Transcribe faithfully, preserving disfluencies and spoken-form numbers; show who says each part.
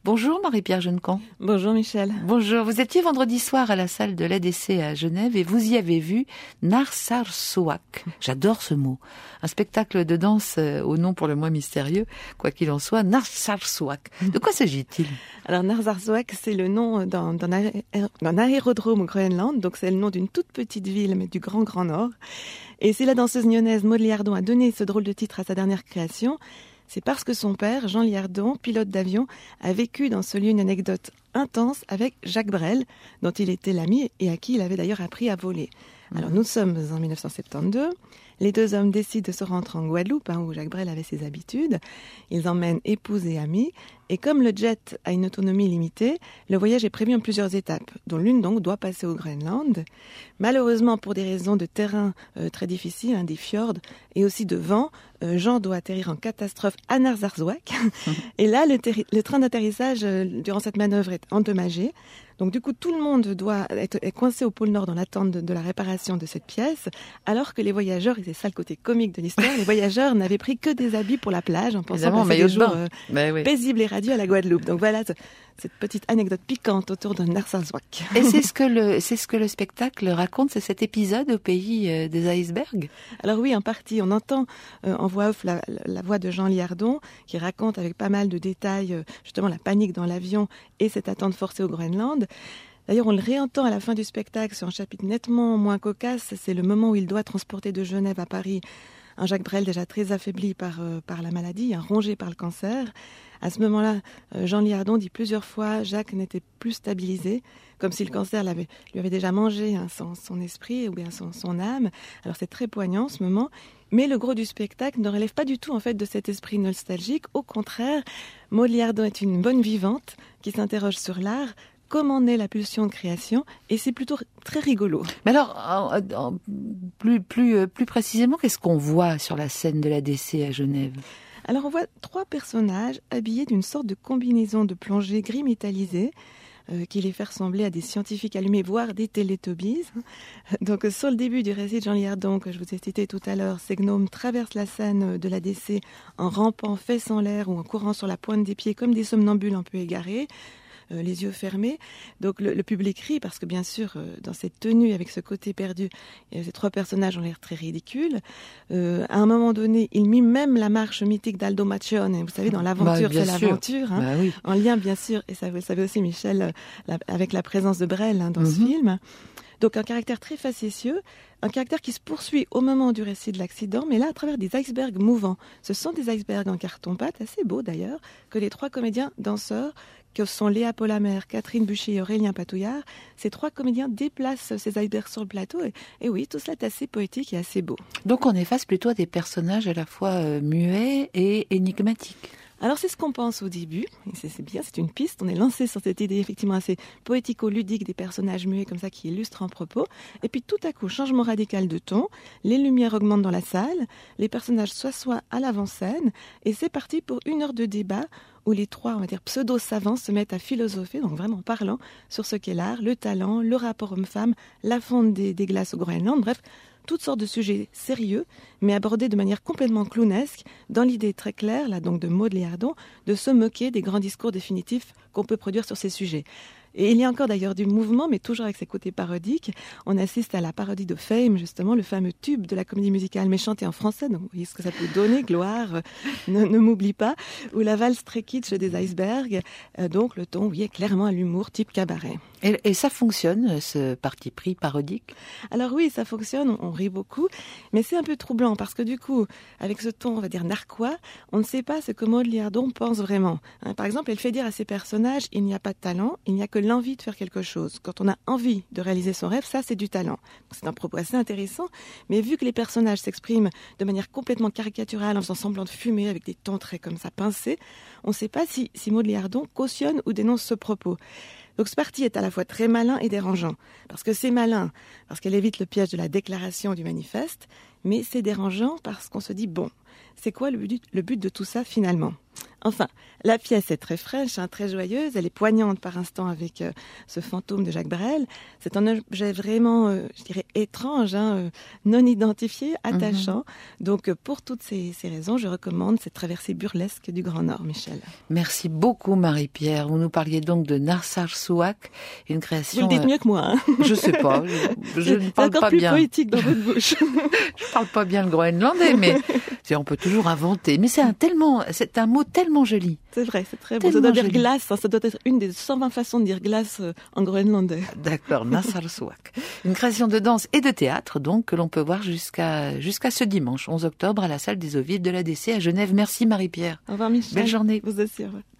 Speaker 1: Bonjour Marie-Pierre Jeunekamp.
Speaker 2: Bonjour Michel.
Speaker 1: Bonjour, vous étiez vendredi soir à la salle de l'A D C à Genève et vous y avez vu Narsarsuaq. J'adore ce mot. Un spectacle de danse au nom pour le moins mystérieux, quoi qu'il en soit, Narsarsuaq. De quoi s'agit-il ?
Speaker 2: Alors Narsarsuaq, c'est le nom d'un, d'un, aé- d'un aérodrome au Groenland, donc c'est le nom d'une toute petite ville, mais du grand grand nord. Et si la danseuse nyonnaise Maud Liardon a donné ce drôle de titre à sa dernière création, c'est parce que son père, Jean Liardon, pilote d'avion, a vécu dans ce lieu une anecdote intense avec Jacques Brel, dont il était l'ami et à qui il avait d'ailleurs appris à voler. Alors nous sommes en dix-neuf cent soixante-douze, les deux hommes décident de se rendre en Guadeloupe, hein, où Jacques Brel avait ses habitudes. Ils emmènent épouse et amis, et comme le jet a une autonomie limitée, le voyage est prévu en plusieurs étapes, dont l'une donc doit passer au Groenland. Malheureusement, pour des raisons de terrain euh, très difficiles, hein, des fjords, et aussi de vent, euh, Jean doit atterrir en catastrophe à Narsarsuaq. Et là, le, terri- le train d'atterrissage, euh, durant cette manœuvre, est endommagé. Donc du coup, tout le monde doit être est coincé au pôle Nord dans l'attente de, de la réparation de cette pièce, alors que les voyageurs, et c'est ça le côté comique de l'histoire, les voyageurs n'avaient pris que des habits pour la plage, en pensant
Speaker 1: Évidemment,
Speaker 2: passer des
Speaker 1: maillot de
Speaker 2: jours
Speaker 1: bain.
Speaker 2: euh,
Speaker 1: Ben oui.
Speaker 2: paisibles et radieux à la Guadeloupe. Donc voilà ce- cette petite anecdote piquante autour de Narsarsuaq.
Speaker 1: Et c'est ce que le, c'est ce que le spectacle raconte, c'est cet épisode au pays euh, des icebergs.
Speaker 2: Alors oui, en partie, on entend euh, en voix off la, la voix de Jean Liardon qui raconte avec pas mal de détails euh, justement la panique dans l'avion et cette attente forcée au Groenland. D'ailleurs, on le réentend à la fin du spectacle sur un chapitre nettement moins cocasse. C'est le moment où il doit transporter de Genève à Paris un Jacques Brel déjà très affaibli par, euh, par la maladie, hein, rongé par le cancer. À ce moment-là, euh, Jean Liardon dit plusieurs fois Jacques n'était plus stabilisé, comme si le cancer l'avait, lui avait déjà mangé hein, son, son esprit ou bien son, son âme. Alors c'est très poignant ce moment. Mais le gros du spectacle ne relève pas du tout en fait de cet esprit nostalgique. Au contraire, Maud Liardon est une bonne vivante qui s'interroge sur l'art. Comment naît la pulsion de création ? Et c'est plutôt très rigolo.
Speaker 1: Mais alors, en- en- plus, plus, euh, plus précisément, qu'est-ce qu'on voit sur la scène de l'A D C à Genève ?
Speaker 2: Alors on voit trois personnages habillés d'une sorte de combinaison de plongée gris métallisé euh, qui les fait ressembler à des scientifiques allumés, voire des Teletubbies. Donc euh, sur le début du récit de Jean Liardon que je vous ai cité tout à l'heure, ces gnomes traversent la scène de l'A D C en rampant fesses en l'air ou en courant sur la pointe des pieds comme des somnambules un peu égarés. Euh, les yeux fermés. Donc le, le public rit parce que bien sûr, euh, dans cette tenue avec ce côté perdu, euh, ces trois personnages ont l'air très ridicules. Euh, à un moment donné, ils miment même la marche mythique d'Aldo Macione. Vous savez, dans l'aventure,
Speaker 1: Bah, bien
Speaker 2: c'est
Speaker 1: sûr.
Speaker 2: l'aventure. Hein,
Speaker 1: Bah oui.
Speaker 2: en lien bien sûr, et ça vous le savez aussi Michel, euh, la- avec la présence de Brel hein, dans ce
Speaker 1: Mhm.
Speaker 2: film. Donc un caractère très facétieux, un caractère qui se poursuit au moment du récit de l'accident, mais là à travers des icebergs mouvants. Ce sont des icebergs en carton-pâte, assez beaux d'ailleurs, que les trois comédiens danseurs, que sont Léa Polamer, Catherine Buchet et Aurélien Patouillard, ces trois comédiens déplacent ces icebergs sur le plateau. Et, et oui, tout cela est assez poétique et assez beau.
Speaker 1: Donc on est face plutôt à des personnages à la fois euh, muets et énigmatiques.
Speaker 2: Alors c'est ce qu'on pense au début, et c'est, c'est bien, c'est une piste, on est lancé sur cette idée effectivement assez poético-ludique des personnages muets comme ça qui illustrent un propos, et puis tout à coup, changement radical de ton, les lumières augmentent dans la salle, les personnages s'assoient à l'avant-scène, et c'est parti pour une heure de débat où les trois, on va dire, pseudo-savants se mettent à philosopher, donc vraiment parlant sur ce qu'est l'art, le talent, le rapport homme-femme, la fonte des, des glaces au Groenland, bref, toutes sortes de sujets sérieux, mais abordés de manière complètement clownesque, dans l'idée très claire, là donc de Maud Liardon, de se moquer des grands discours définitifs qu'on peut produire sur ces sujets. Et il y a encore d'ailleurs du mouvement, mais toujours avec ses côtés parodiques. On assiste à la parodie de Fame, justement, le fameux tube de la comédie musicale, mais chanté en français. Donc, vous voyez ce que ça peut donner, Gloire, euh, ne, ne m'oublie pas. Ou la valse très kitsch des icebergs. Euh, donc, le ton, oui, est clairement à l'humour type cabaret.
Speaker 1: Et, et ça fonctionne, ce parti pris parodique ?
Speaker 2: Alors oui, ça fonctionne, on, on rit beaucoup, mais c'est un peu troublant parce que du coup, avec ce ton, on va dire narquois, on ne sait pas ce que Maud Liardon pense vraiment. Hein, par exemple, elle fait dire à ses personnages, il n'y a pas de talent, il n'y a que l'envie de faire quelque chose. Quand on a envie de réaliser son rêve, ça c'est du talent. C'est un propos assez intéressant, mais vu que les personnages s'expriment de manière complètement caricaturale, en faisant semblant de fumer avec des tons très comme ça pincés, on ne sait pas si, si Maud Liardon cautionne ou dénonce ce propos. Donc ce parti est à la fois très malin et dérangeant, parce que c'est malin, parce qu'elle évite le piège de la déclaration du manifeste, mais c'est dérangeant parce qu'on se dit, bon, C'est quoi le but, le but de tout ça finalement ? Enfin, la pièce est très fraîche, hein, très joyeuse, elle est poignante par instant avec euh, ce fantôme de Jacques Brel. C'est un objet vraiment, euh, je dirais, étrange, hein, euh, non identifié, attachant. Mm-hmm. Donc, euh, pour toutes ces, ces raisons, je recommande cette traversée burlesque du Grand Nord, Michel.
Speaker 1: Merci beaucoup, Marie-Pierre. Vous nous parliez donc de Narsarsuaq, une création...
Speaker 2: Vous le dites euh... mieux que moi. Hein.
Speaker 1: Je sais pas, je, je ne parle pas bien.
Speaker 2: C'est encore plus poétique dans votre bouche.
Speaker 1: Je parle pas bien le groenlandais, mais on peut toujours inventer. Mais c'est un tellement, c'est un mot tellement joli.
Speaker 2: C'est vrai, c'est très beau. Ça doit dire glace, hein, ça doit être une des cent vingt façons de dire glace euh, en groenlandais.
Speaker 1: D'accord, Narsarsuaq. Une création de danse et de théâtre, donc, que l'on peut voir jusqu'à, jusqu'à ce dimanche, onze octobre, à la salle des Eaux Vives de l'A D C à Genève. Merci Marie-Pierre.
Speaker 2: Au revoir Michel.
Speaker 1: Belle journée.
Speaker 2: Vous aussi, au revoir.